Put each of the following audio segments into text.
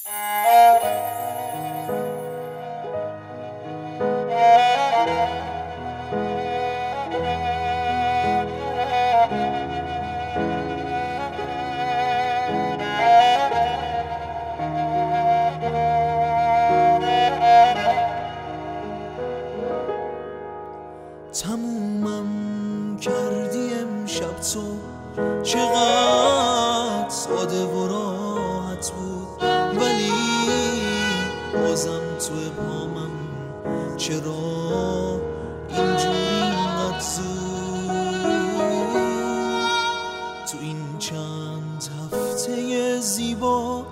تمومم کردی امشب تو، چقدر ساده و راحت بود، ولی بازم تو ابهامم چرا اینجوری اینقدر زود. تو این چند هفته زیبا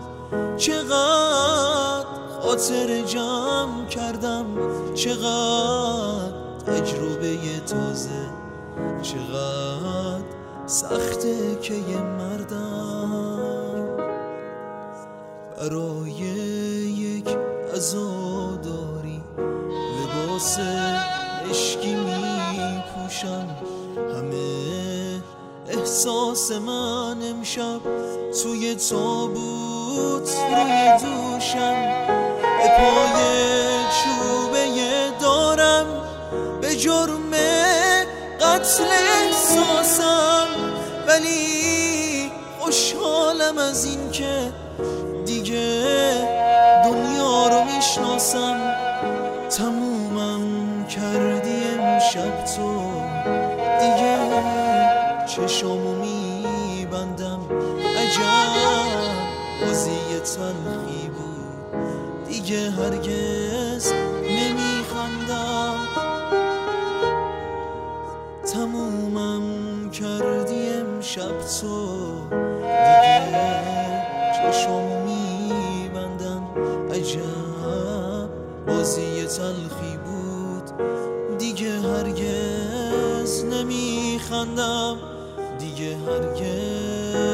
چقدر خاطر جمع کردم، چقدر تجربه تازه، چقدر سخته که یه مردم برای یک عزاداری لباس عشقی می پوشم. همه احساس من امشب توی تابوت روی دوشم، به پای چوبه دارم به جرم قتل احساسم، ولی خوشحالم از این که دیگه دنیا رو میشناسم. تمومم کردی امشب تو، دیگه چشامو میبندم. عجب بازی تلخی بود، دیگه هرگز نمیخندم. تمومم کردی امشب تو، دیگه چشامو میبندم. عجب بازی تلخی بود، دیگه هرگز نمیخندم، دیگه هرگز